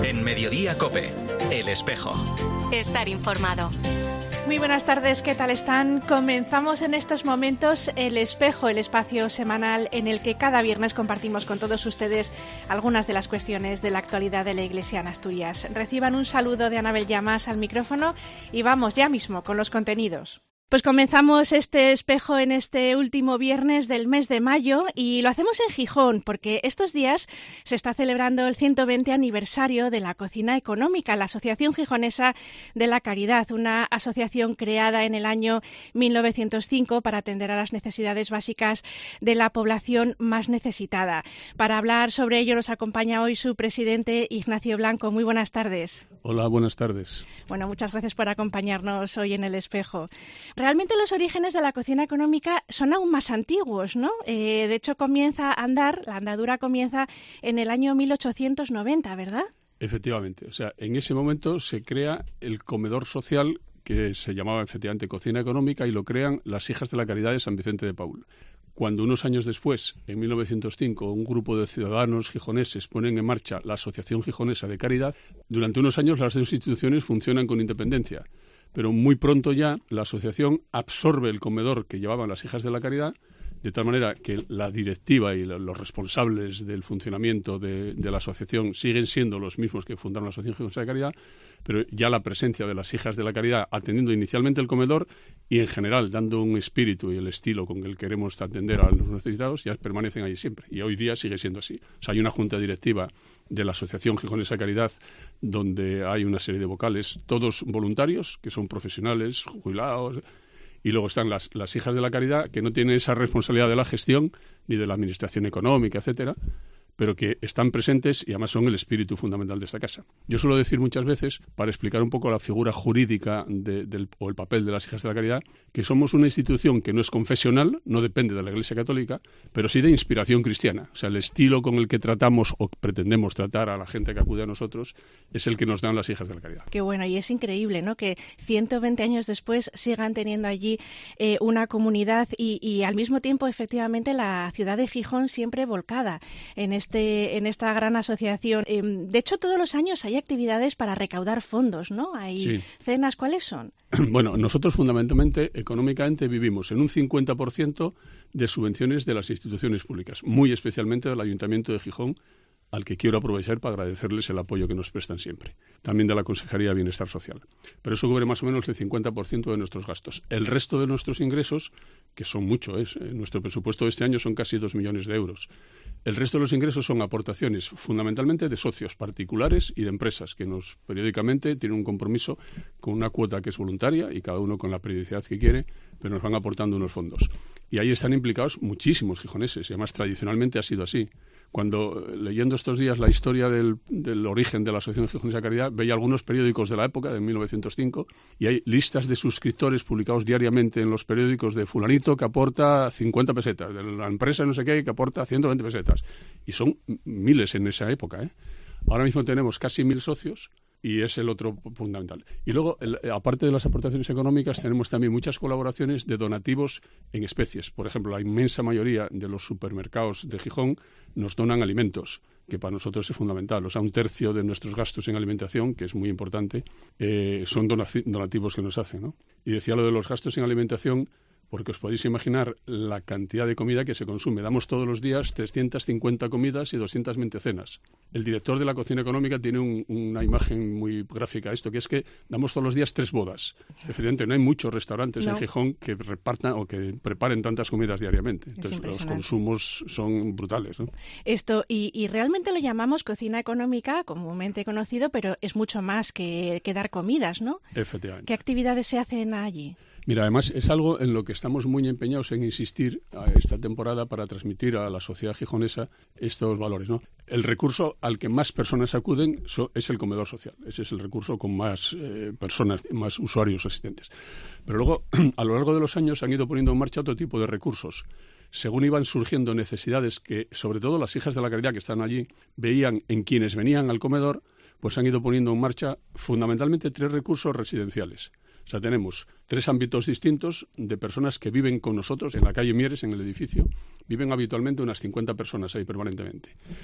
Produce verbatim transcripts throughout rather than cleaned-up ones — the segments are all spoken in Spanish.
En Mediodía COPE, El Espejo. Estar informado. Muy buenas tardes, ¿qué tal están? Comenzamos en estos momentos El Espejo, el espacio semanal en el que cada viernes compartimos con todos ustedes algunas de las cuestiones de la actualidad de la Iglesia en Asturias. Reciban un saludo de Anabel Llamas al micrófono y vamos ya mismo con los contenidos. Pues comenzamos este espejo en este último viernes del mes de mayo y lo hacemos en Gijón porque estos días se está celebrando el ciento veinte aniversario de la Cocina Económica, la Asociación Gijonesa de la Caridad, una asociación creada en el año mil novecientos cinco para atender a las necesidades básicas de la población más necesitada. Para hablar sobre ello nos acompaña hoy su presidente Ignacio Blanco. Muy buenas tardes. Hola, buenas tardes. Bueno, muchas gracias por acompañarnos hoy en El Espejo. Realmente los orígenes de la cocina económica son aún más antiguos, ¿no? Eh, de hecho, comienza a andar, la andadura comienza en el año mil ochocientos noventa, ¿verdad? Efectivamente. O sea, en ese momento se crea el comedor social que se llamaba efectivamente Cocina Económica y lo crean las Hijas de la Caridad de San Vicente de Paúl. Cuando unos años después, en mil novecientos cinco, un grupo de ciudadanos gijoneses ponen en marcha la Asociación Gijonesa de Caridad, durante unos años las dos instituciones funcionan con independencia. Pero muy pronto ya la asociación absorbe el comedor que llevaban las Hijas de la Caridad, de tal manera que la directiva y los responsables del funcionamiento de, de la asociación siguen siendo los mismos que fundaron la Asociación Gijonesa de Caridad, pero ya la presencia de las Hijas de la Caridad atendiendo inicialmente el comedor y en general dando un espíritu y el estilo con el que queremos atender a los necesitados ya permanecen ahí siempre. Y hoy día sigue siendo así. O sea, hay una junta directiva de la Asociación Gijonesa de Caridad donde hay una serie de vocales, todos voluntarios, que son profesionales, jubilados. Y luego están las, las Hijas de la Caridad, que no tienen esa responsabilidad de la gestión, ni de la administración económica, etcétera, pero que están presentes y además son el espíritu fundamental de esta casa. Yo suelo decir muchas veces, para explicar un poco la figura jurídica de, del, o el papel de las Hijas de la Caridad, que somos una institución que no es confesional, no depende de la Iglesia Católica, pero sí de inspiración cristiana. O sea, el estilo con el que tratamos o pretendemos tratar a la gente que acude a nosotros es el que nos dan las Hijas de la Caridad. Qué bueno, y es increíble, ¿no?, que ciento veinte años después sigan teniendo allí eh, una comunidad y, y al mismo tiempo, efectivamente, la ciudad de Gijón siempre volcada en este Este, en esta gran asociación. Eh, de hecho, todos los años hay actividades para recaudar fondos, ¿no? Hay sí. cenas, ¿cuáles son? Bueno, nosotros fundamentalmente, económicamente, vivimos en un cincuenta por ciento de subvenciones de las instituciones públicas, muy especialmente del Ayuntamiento de Gijón, al que quiero aprovechar para agradecerles el apoyo que nos prestan siempre. También de la Consejería de Bienestar Social. Pero eso cubre más o menos el cincuenta por ciento de nuestros gastos. El resto de nuestros ingresos, que son mucho, ¿eh? Nuestro presupuesto de este año son casi dos millones de euros. El resto de los ingresos son aportaciones fundamentalmente de socios particulares y de empresas que nos periódicamente tienen un compromiso con una cuota que es voluntaria y cada uno con la periodicidad que quiere, pero nos van aportando unos fondos. Y ahí están implicados muchísimos gijoneses y además tradicionalmente ha sido así. Cuando, leyendo estos días la historia del, del origen de la Asociación Gijonesa de Caridad, veía algunos periódicos de la época, de mil novecientos cinco, y hay listas de suscriptores publicados diariamente en los periódicos de fulanito que aporta cincuenta pesetas, de la empresa no sé qué que aporta ciento veinte pesetas. Y son miles en esa época, ¿eh? Ahora mismo tenemos casi mil socios, y es el otro fundamental. Y luego, el, aparte de las aportaciones económicas, tenemos también muchas colaboraciones de donativos en especies. Por ejemplo, la inmensa mayoría de los supermercados de Gijón nos donan alimentos, que para nosotros es fundamental. O sea, un tercio de nuestros gastos en alimentación, que es muy importante, eh, son donaci- donativos que nos hacen, ¿no? Y decía lo de los gastos en alimentación, porque os podéis imaginar la cantidad de comida que se consume. Damos todos los días trescientas cincuenta comidas y doscientas veinte cenas. El director de la Cocina Económica tiene un, una imagen muy gráfica a esto, que es que damos todos los días tres bodas. Efectivamente, no hay muchos restaurantes no. en Gijón que repartan o que preparen tantas comidas diariamente. Entonces, los consumos son brutales, ¿no? Esto, y, y realmente lo llamamos cocina económica, comúnmente conocido, pero es mucho más que, que dar comidas, ¿no? Efectivamente. ¿Qué actividades se hacen allí? Mira, además es algo en lo que estamos muy empeñados en insistir a esta temporada para transmitir a la sociedad gijonesa estos valores, ¿no? El recurso al que más personas acuden so, es el comedor social. Ese es el recurso con más eh, personas, más usuarios asistentes. Pero luego, a lo largo de los años, han ido poniendo en marcha otro tipo de recursos. Según iban surgiendo necesidades que, sobre todo las Hijas de la Caridad que están allí, veían en quienes venían al comedor, pues han ido poniendo en marcha fundamentalmente tres recursos residenciales. O sea, tenemos tres ámbitos distintos de personas que viven con nosotros en la calle Mieres, en el edificio. Viven habitualmente unas cincuenta personas ahí permanentemente.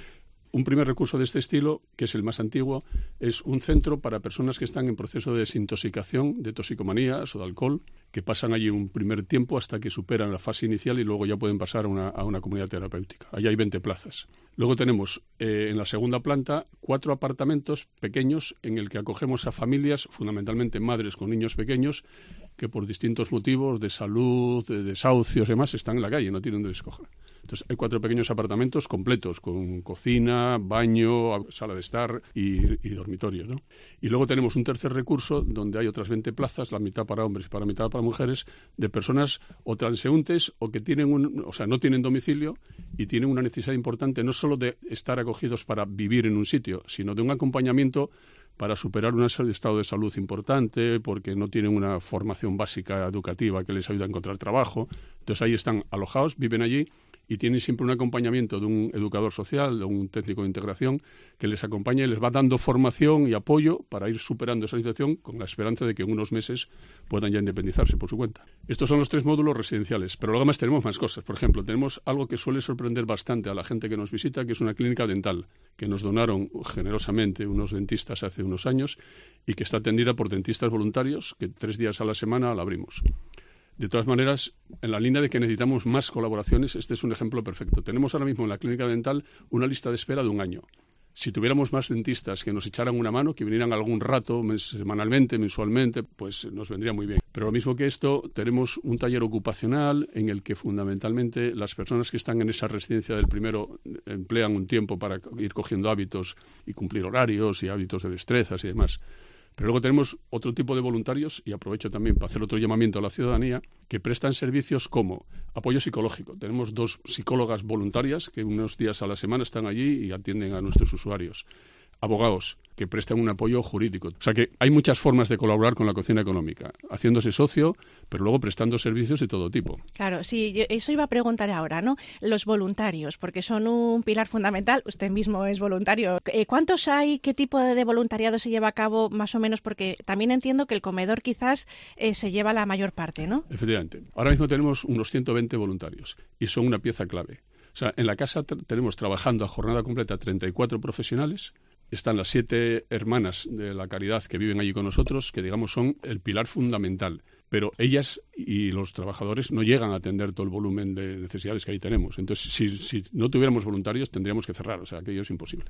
Un primer recurso de este estilo, que es el más antiguo, es un centro para personas que están en proceso de desintoxicación, de toxicomanías o de alcohol, que pasan allí un primer tiempo hasta que superan la fase inicial y luego ya pueden pasar a una, a una comunidad terapéutica. Allí hay veinte plazas. Luego tenemos eh, en la segunda planta cuatro apartamentos pequeños en el que acogemos a familias, fundamentalmente madres con niños pequeños, que por distintos motivos de salud, de desahucios y demás, están en la calle, no tienen donde escoger. Entonces, hay cuatro pequeños apartamentos completos, con cocina, baño, sala de estar y, y dormitorios, ¿no? Y luego tenemos un tercer recurso donde hay otras veinte plazas, la mitad para hombres y para la mitad para mujeres, de personas o transeúntes o que tienen un, o sea, no tienen domicilio y tienen una necesidad importante no solo de estar acogidos para vivir en un sitio, sino de un acompañamiento para superar un estado de salud importante, porque no tienen una formación básica educativa que les ayude a encontrar trabajo. Entonces ahí están alojados, viven allí y tienen siempre un acompañamiento de un educador social, de un técnico de integración, que les acompaña y les va dando formación y apoyo para ir superando esa situación con la esperanza de que en unos meses puedan ya independizarse por su cuenta. Estos son los tres módulos residenciales, pero luego además tenemos más cosas. Por ejemplo, tenemos algo que suele sorprender bastante a la gente que nos visita, que es una clínica dental, que nos donaron generosamente unos dentistas hace unos años y que está atendida por dentistas voluntarios, que tres días a la semana la abrimos. De todas maneras, en la línea de que necesitamos más colaboraciones, este es un ejemplo perfecto. Tenemos ahora mismo en la clínica dental una lista de espera de un año. Si tuviéramos más dentistas que nos echaran una mano, que vinieran algún rato, semanalmente, mensualmente, pues nos vendría muy bien. Pero lo mismo que esto, tenemos un taller ocupacional en el que fundamentalmente las personas que están en esa residencia del primero emplean un tiempo para ir cogiendo hábitos y cumplir horarios y hábitos de destrezas y demás. Pero luego tenemos otro tipo de voluntarios, y aprovecho también para hacer otro llamamiento a la ciudadanía, que prestan servicios como apoyo psicológico. Tenemos dos psicólogas voluntarias que unos días a la semana están allí y atienden a nuestros usuarios. Abogados que prestan un apoyo jurídico. O sea que hay muchas formas de colaborar con la cocina económica, haciéndose socio, pero luego prestando servicios de todo tipo. Claro, sí, yo eso iba a preguntar ahora, ¿no? Los voluntarios, porque son un pilar fundamental. Usted mismo es voluntario. ¿Cuántos hay? ¿Qué tipo de voluntariado se lleva a cabo más o menos? Porque también entiendo que el comedor quizás eh, se lleva la mayor parte, ¿no? Efectivamente. Ahora mismo tenemos unos ciento veinte voluntarios y son una pieza clave. O sea, en la casa t- tenemos trabajando a jornada completa treinta y cuatro profesionales. Están las siete hermanas de la caridad que viven allí con nosotros, que digamos son el pilar fundamental. Pero ellas y los trabajadores no llegan a atender todo el volumen de necesidades que ahí tenemos. Entonces, si, si no tuviéramos voluntarios, tendríamos que cerrar. O sea, aquello es imposible.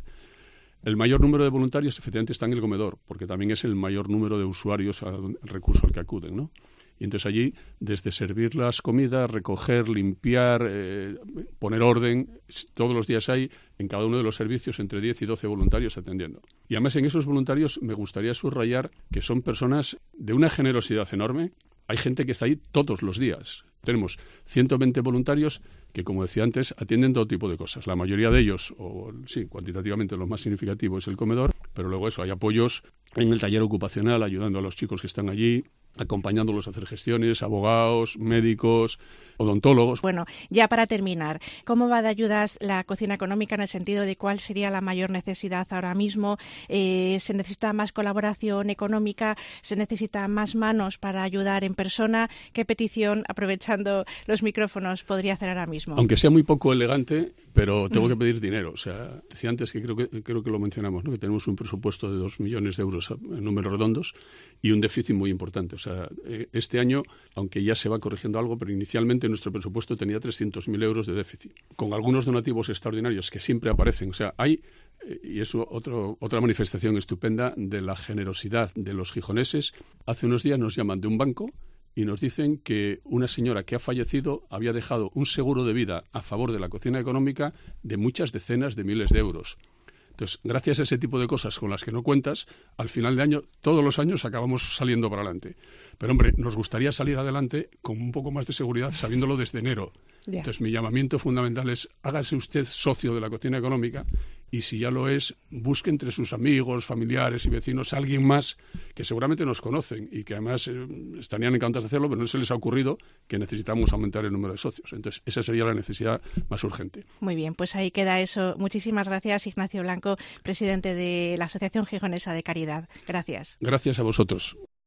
El mayor número de voluntarios, efectivamente, está en el comedor, porque también es el mayor número de usuarios al recurso al que acuden, ¿no? Y entonces allí, desde servir las comidas, recoger, limpiar, eh, poner orden, todos los días hay en cada uno de los servicios entre diez y doce voluntarios atendiendo. Y además en esos voluntarios me gustaría subrayar que son personas de una generosidad enorme. Hay gente que está ahí todos los días. Tenemos ciento veinte voluntarios que, como decía antes, atienden todo tipo de cosas. La mayoría de ellos, o sí, cuantitativamente lo más significativo es el comedor, pero luego eso, hay apoyos en el taller ocupacional, ayudando a los chicos que están allí, acompañándolos a hacer gestiones, abogados, médicos, odontólogos. Bueno, ya para terminar, ¿cómo va de ayudas la cocina económica en el sentido de cuál sería la mayor necesidad ahora mismo? Eh, ¿Se necesita más colaboración económica? ¿Se necesita más manos para ayudar en persona? ¿Qué petición, aprovechando los micrófonos, podría hacer ahora mismo? Aunque sea muy poco elegante, pero tengo que pedir dinero. O sea, decía antes que creo que, creo que lo mencionamos, ¿no? Que tenemos un presupuesto de dos millones de euros en números redondos y un déficit muy importante. O sea, este año, aunque ya se va corrigiendo algo, pero inicialmente nuestro presupuesto tenía trescientos mil euros de déficit, con algunos donativos extraordinarios que siempre aparecen. O sea, hay, y es otro, otra manifestación estupenda de la generosidad de los gijoneses. Hace unos días nos llaman de un banco y nos dicen que una señora que ha fallecido había dejado un seguro de vida a favor de la cocina económica de muchas decenas de miles de euros. Entonces, gracias a ese tipo de cosas con las que no cuentas, al final de año, todos los años acabamos saliendo para adelante. Pero, hombre, nos gustaría salir adelante con un poco más de seguridad, sabiéndolo desde enero. Yeah. Entonces, mi llamamiento fundamental es, hágase usted socio de la cocina económica y, si ya lo es, busque entre sus amigos, familiares y vecinos a alguien más que seguramente nos conocen y que además eh, estarían encantados de hacerlo, pero no se les ha ocurrido que necesitamos aumentar el número de socios. Entonces, esa sería la necesidad más urgente. Muy bien, pues ahí queda eso. Muchísimas gracias, Ignacio Blanco, presidente de la Asociación Gijonesa de Caridad. Gracias. Gracias a vosotros.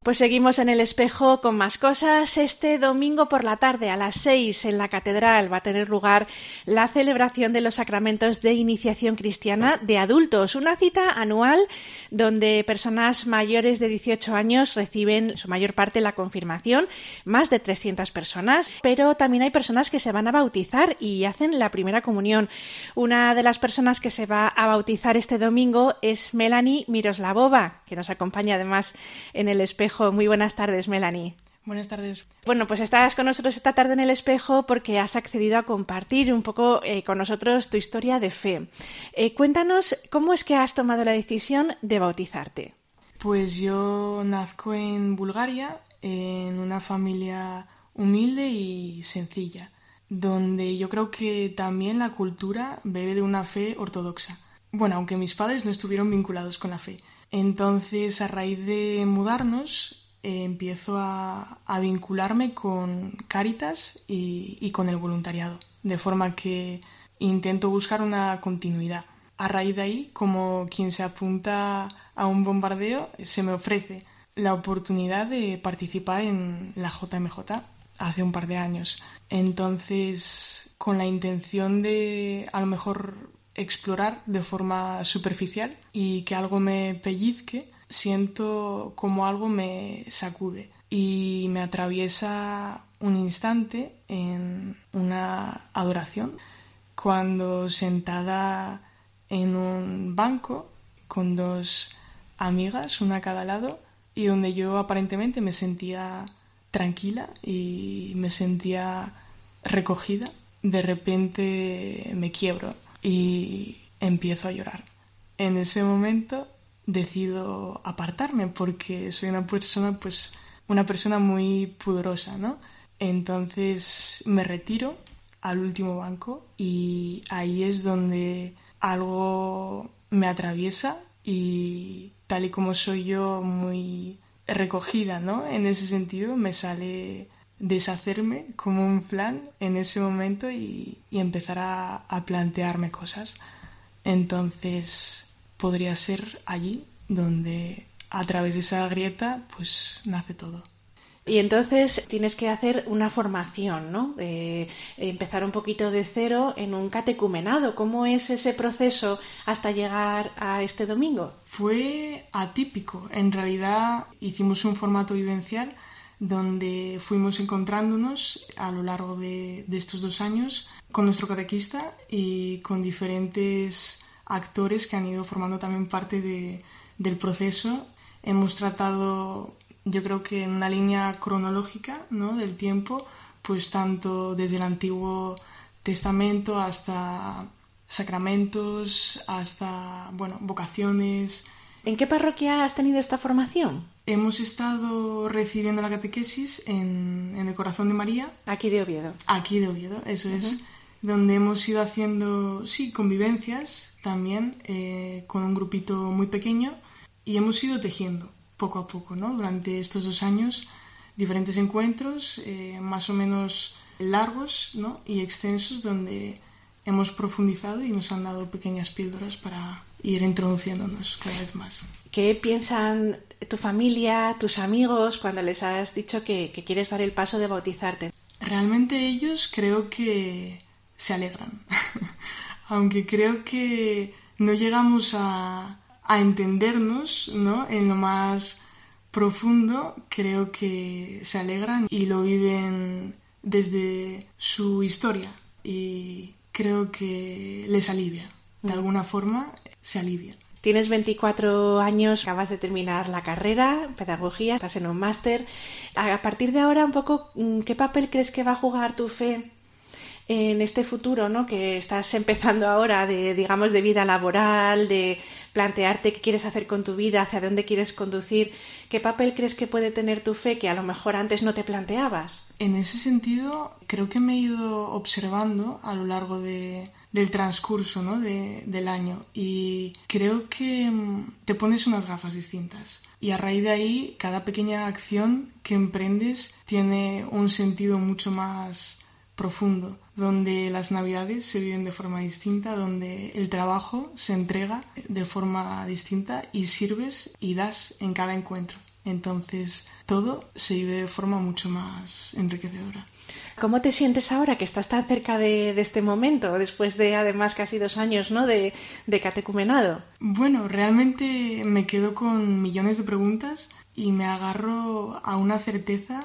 Pues seguimos en El Espejo con más cosas. Este domingo por la tarde a las seis en la Catedral va a tener lugar la celebración de los sacramentos de iniciación cristiana de adultos, una cita anual donde personas mayores de dieciocho años reciben su mayor parte la confirmación, más de trescientas personas, pero también hay personas que se van a bautizar y hacen la primera comunión. Una de las personas que se va a bautizar este domingo es Melanie Miroslavova, que nos acompaña además en El Espejo. Muy buenas tardes, Melanie. Buenas tardes. Bueno, pues estás con nosotros esta tarde en El Espejo porque has accedido a compartir un poco eh, con nosotros tu historia de fe. Eh, cuéntanos cómo es que has tomado la decisión de bautizarte. Pues yo nazco en Bulgaria, en una familia humilde y sencilla, donde yo creo que también la cultura bebe de una fe ortodoxa. Bueno, aunque mis padres no estuvieron vinculados con la fe. Entonces, a raíz de mudarnos, eh, empiezo a, a vincularme con Cáritas y, y con el voluntariado, de forma que intento buscar una continuidad. A raíz de ahí, como quien se apunta a un bombardeo, se me ofrece la oportunidad de participar en la J M J hace un par de años. Entonces, con la intención de, a lo mejor, explorar de forma superficial y que algo me pellizque, siento como algo me sacude y me atraviesa un instante en una adoración, cuando sentada en un banco con dos amigas, una a cada lado, y donde yo aparentemente me sentía tranquila y me sentía recogida, de repente me quiebro y empiezo a llorar. En ese momento decido apartarme porque soy una persona, pues, una persona muy pudorosa, ¿no? Entonces me retiro al último banco y ahí es donde algo me atraviesa y, tal y como soy yo, muy recogida, ¿no? En ese sentido me sale deshacerme como un flan en ese momento y, y empezar a, a plantearme cosas. Entonces podría ser allí donde, a través de esa grieta, pues nace todo. Y entonces tienes que hacer una formación, ¿no? Eh, empezar un poquito de cero en un catecumenado. ¿Cómo es ese proceso hasta llegar a este domingo? Fue atípico. En realidad hicimos un formato vivencial donde fuimos encontrándonos a lo largo de, de estos dos años con nuestro catequista y con diferentes actores que han ido formando también parte de, del proceso. Hemos tratado, yo creo que en una línea cronológica, ¿no?, del tiempo, pues tanto desde el Antiguo Testamento hasta sacramentos, hasta, bueno, vocaciones. ¿En qué parroquia has tenido esta formación? Hemos estado recibiendo la catequesis en, en el Corazón de María. Aquí de Oviedo. Aquí de Oviedo, eso uh-huh. es. Donde hemos ido haciendo, sí, convivencias también, eh, con un grupito muy pequeño, y hemos ido tejiendo poco a poco, ¿no? Durante estos dos años, diferentes encuentros, eh, más o menos largos, ¿no?, y extensos, donde hemos profundizado y nos han dado pequeñas píldoras para ir introduciéndonos cada vez más. ¿Qué piensan tu familia, tus amigos, cuando les has dicho que, que quieres dar el paso de bautizarte? Realmente ellos creo que se alegran, aunque creo que no llegamos a, a entendernos, ¿no?, en lo más profundo. Creo que se alegran y lo viven desde su historia y creo que les alivia, de alguna forma se alivia. Tienes veinticuatro años, acabas de terminar la carrera, pedagogía, estás en un máster. A partir de ahora, un poco, ¿qué papel crees que va a jugar tu fe en este futuro, ¿no?, que estás empezando ahora, de, digamos, de vida laboral, de plantearte qué quieres hacer con tu vida, hacia dónde quieres conducir? ¿Qué papel crees que puede tener tu fe que a lo mejor antes no te planteabas? En ese sentido, creo que me he ido observando a lo largo de, del transcurso, ¿no?, de, del año, y creo que te pones unas gafas distintas. Y a raíz de ahí, cada pequeña acción que emprendes tiene un sentido mucho más profundo, donde las navidades se viven de forma distinta, donde el trabajo se entrega de forma distinta y sirves y das en cada encuentro. Entonces, todo se vive de forma mucho más enriquecedora. ¿Cómo te sientes ahora que estás tan cerca de, de este momento, después de además casi dos años, ¿no?, de, de catecumenado? Bueno, realmente me quedo con millones de preguntas y me agarro a una certeza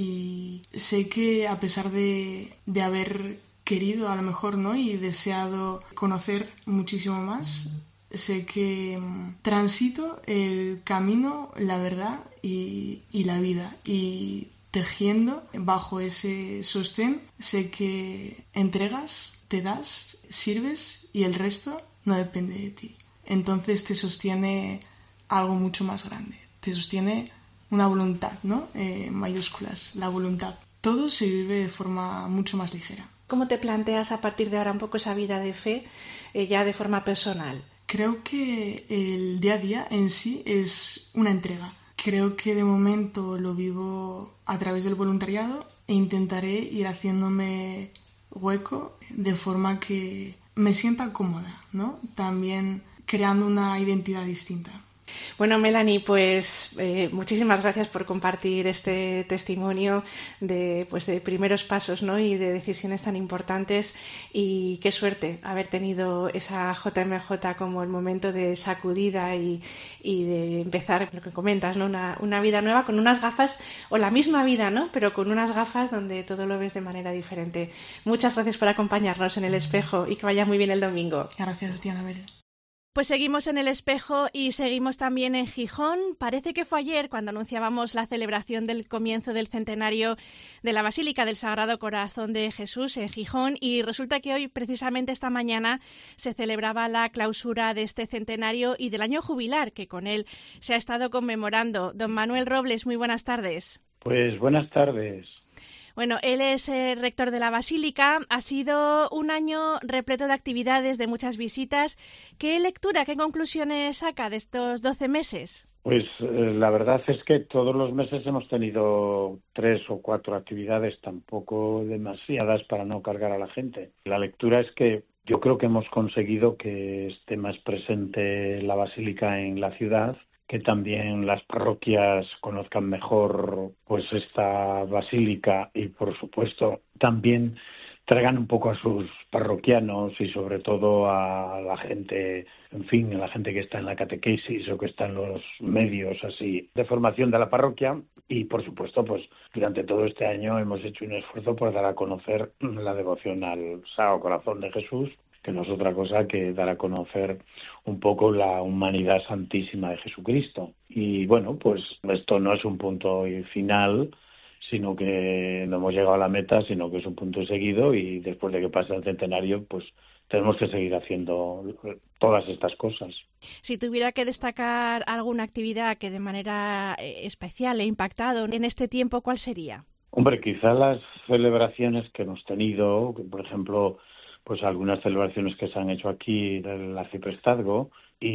y sé que a pesar de, de haber querido a lo mejor, ¿no?, y deseado conocer muchísimo más, sé que transito el camino, la verdad y, y la vida. Y tejiendo bajo ese sostén, sé que entregas, te das, sirves y el resto no depende de ti. Entonces te sostiene algo mucho más grande. Te sostiene una voluntad, ¿no? Eh, mayúsculas, la voluntad. Todo se vive de forma mucho más ligera. ¿Cómo te planteas a partir de ahora un poco esa vida de fe, eh, ya de forma personal? Creo que el día a día en sí es una entrega. Creo que de momento lo vivo a través del voluntariado e intentaré ir haciéndome hueco de forma que me sienta cómoda, ¿no? También creando una identidad distinta. Bueno, Melanie, pues eh, muchísimas gracias por compartir este testimonio de, pues, de primeros pasos, ¿no?, y de decisiones tan importantes, y qué suerte haber tenido esa J M J como el momento de sacudida y, y de empezar, lo que comentas, ¿no?, una, una vida nueva con unas gafas, o la misma vida, ¿no?, pero con unas gafas donde todo lo ves de manera diferente. Muchas gracias por acompañarnos en El Espejo y que vaya muy bien el domingo. Gracias a ti, Anabel. Pues seguimos en El Espejo y seguimos también en Gijón. Parece que fue ayer cuando anunciábamos la celebración del comienzo del centenario de la Basílica del Sagrado Corazón de Jesús en Gijón, y resulta que hoy, precisamente esta mañana, se celebraba la clausura de este centenario y del año jubilar que con él se ha estado conmemorando. Don Manuel Robles, muy buenas tardes. Pues buenas tardes. Bueno, él es el rector de la Basílica. Ha sido un año repleto de actividades, de muchas visitas. ¿Qué lectura, qué conclusiones saca de estos doce meses? Pues eh, la verdad es que todos los meses hemos tenido tres o cuatro actividades, tampoco demasiadas para no cargar a la gente. La lectura es que yo creo que hemos conseguido que esté más presente la Basílica en la ciudad, que también las parroquias conozcan mejor pues esta basílica y, por supuesto, también traigan un poco a sus parroquianos y sobre todo a la gente, en fin, a la gente que está en la catequesis o que está en los medios así de formación de la parroquia. Y, por supuesto, pues durante todo este año hemos hecho un esfuerzo por dar a conocer la devoción al Sagrado Corazón de Jesús, que no es otra cosa que dar a conocer un poco la humanidad santísima de Jesucristo. Y bueno, pues esto no es un punto final, sino que no hemos llegado a la meta, sino que es un punto seguido, y después de que pase el centenario, pues tenemos que seguir haciendo todas estas cosas. Si tuviera que destacar alguna actividad que de manera especial le ha impactado en este tiempo, ¿cuál sería? Hombre, quizá las celebraciones que hemos tenido, por ejemplo, pues algunas celebraciones que se han hecho aquí del arciprestazgo,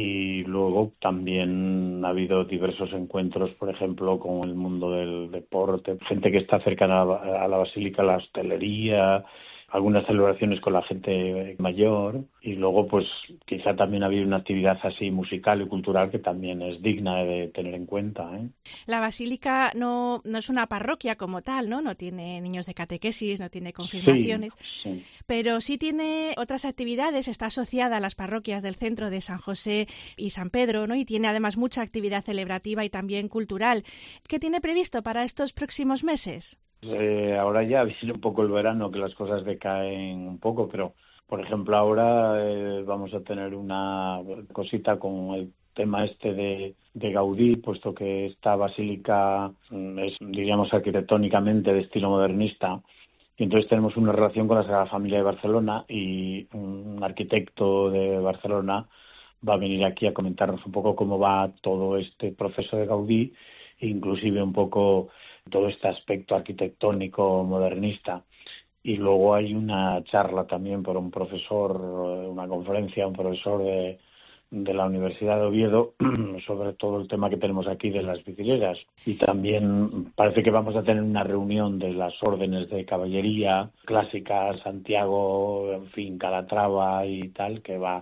y luego también ha habido diversos encuentros, por ejemplo, con el mundo del deporte, gente que está cercana a la basílica, la hostelería, algunas celebraciones con la gente mayor, y luego pues quizá también ha habido una actividad así musical y cultural que también es digna de tener en cuenta, ¿eh? La Basílica no, no es una parroquia como tal, ¿no? No tiene niños de catequesis, no tiene confirmaciones, sí, sí. Pero sí tiene otras actividades, está asociada a las parroquias del centro de San José y San Pedro, ¿no? Y tiene además mucha actividad celebrativa y también cultural. ¿Qué tiene previsto para estos próximos meses? Eh, ahora ya viene un poco el verano, que las cosas decaen un poco, pero por ejemplo ahora eh, vamos a tener una cosita con el tema este de, de Gaudí, puesto que esta basílica es, diríamos, arquitectónicamente de estilo modernista, y entonces tenemos una relación con la Sagrada Familia de Barcelona, y un arquitecto de Barcelona va a venir aquí a comentarnos un poco cómo va todo este proceso de Gaudí, inclusive un poco todo este aspecto arquitectónico modernista. Y luego hay una charla también por un profesor, una conferencia, un profesor de, de la Universidad de Oviedo sobre todo el tema que tenemos aquí de las bicileras. Y también parece que vamos a tener una reunión de las órdenes de caballería clásicas, Santiago, en fin, Calatrava y tal, que va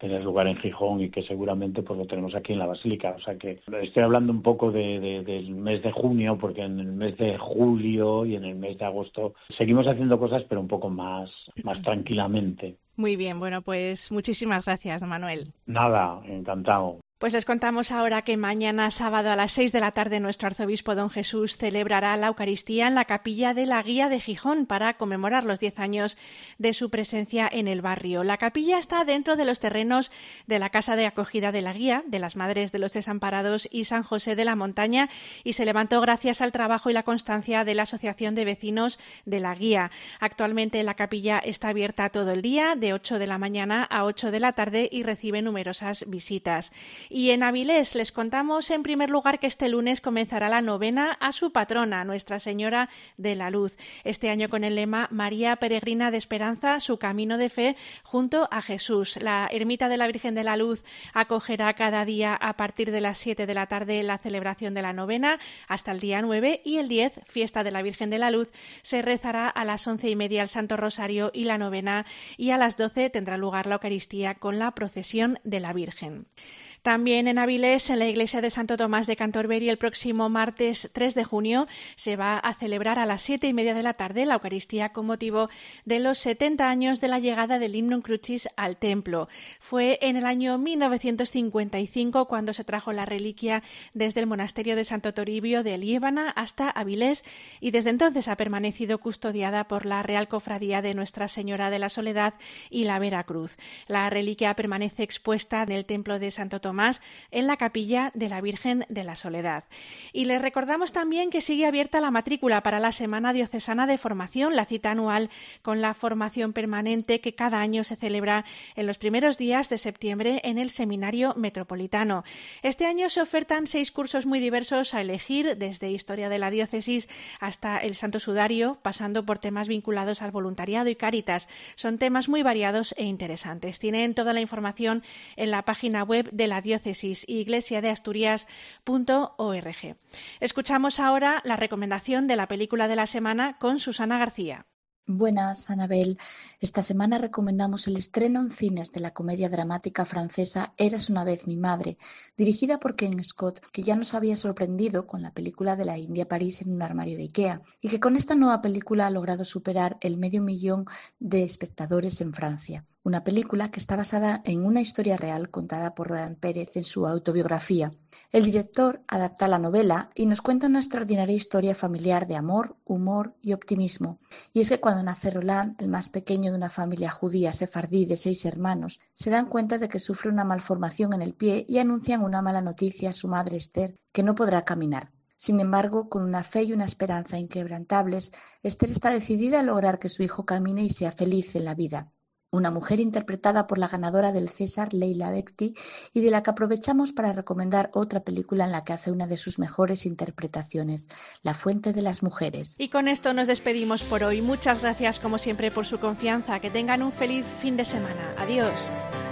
tener lugar en Gijón y que seguramente pues lo tenemos aquí en la Basílica. O sea que estoy hablando un poco de, de, del mes de junio, porque en el mes de julio y en el mes de agosto seguimos haciendo cosas, pero un poco más, más tranquilamente. Muy bien, bueno, pues muchísimas gracias, Manuel. Nada, encantado. Pues les contamos ahora que mañana sábado a las seis de la tarde nuestro arzobispo don Jesús celebrará la Eucaristía en la capilla de la Guía de Gijón para conmemorar los diez años de su presencia en el barrio. La capilla está dentro de los terrenos de la Casa de Acogida de la Guía, de las Madres de los Desamparados y San José de la Montaña, y se levantó gracias al trabajo y la constancia de la Asociación de Vecinos de la Guía. Actualmente la capilla está abierta todo el día, de ocho de la mañana a ocho de la tarde, y recibe numerosas visitas. Y en Avilés les contamos en primer lugar que este lunes comenzará la novena a su patrona, Nuestra Señora de la Luz. Este año con el lema María Peregrina de Esperanza, su camino de fe junto a Jesús. La ermita de la Virgen de la Luz acogerá cada día a partir de las siete de la tarde la celebración de la novena hasta el día nueve, y el diez, fiesta de la Virgen de la Luz, se rezará a las once y media el Santo Rosario y la novena, y a las doce tendrá lugar la Eucaristía con la procesión de la Virgen. También en Avilés, en la iglesia de Santo Tomás de Canterbury, el próximo martes tres de junio se va a celebrar a las siete y media de la tarde la Eucaristía con motivo de los setenta años de la llegada del Himnum Crucis al templo. Fue en el año mil novecientos cincuenta y cinco cuando se trajo la reliquia desde el monasterio de Santo Toribio de Liébana hasta Avilés, y desde entonces ha permanecido custodiada por la Real Cofradía de Nuestra Señora de la Soledad y la Veracruz. La reliquia permanece expuesta en el templo de Santo Tomás más en la capilla de la Virgen de la Soledad. Y les recordamos también que sigue abierta la matrícula para la Semana Diocesana de Formación, la cita anual con la formación permanente que cada año se celebra en los primeros días de septiembre en el Seminario Metropolitano. Este año se ofertan seis cursos muy diversos a elegir, desde Historia de la Diócesis hasta el Santo Sudario, pasando por temas vinculados al voluntariado y Cáritas. Son temas muy variados e interesantes. Tienen toda la información en la página web de la diócesis iglesia de asturias punto org. Escuchamos ahora la recomendación de la película de la semana con Susana García. Buenas, Anabel. Esta semana recomendamos el estreno en cines de la comedia dramática francesa Eras una vez mi madre, dirigida por Ken Scott, que ya nos había sorprendido con la película de la India París en un armario de Ikea, y que con esta nueva película ha logrado superar el medio millón de espectadores en Francia. Una película que está basada en una historia real contada por Roland Pérez en su autobiografía. El director adapta la novela y nos cuenta una extraordinaria historia familiar de amor, humor y optimismo. Y es que cuando nace Roland, el más pequeño de una familia judía sefardí de seis hermanos, se dan cuenta de que sufre una malformación en el pie y anuncian una mala noticia a su madre Esther, que no podrá caminar. Sin embargo, con una fe y una esperanza inquebrantables, Esther está decidida a lograr que su hijo camine y sea feliz en la vida. Una mujer interpretada por la ganadora del César, Leila Bekti, y de la que aprovechamos para recomendar otra película en la que hace una de sus mejores interpretaciones, La Fuente de las Mujeres. Y con esto nos despedimos por hoy. Muchas gracias, como siempre, por su confianza. Que tengan un feliz fin de semana. Adiós.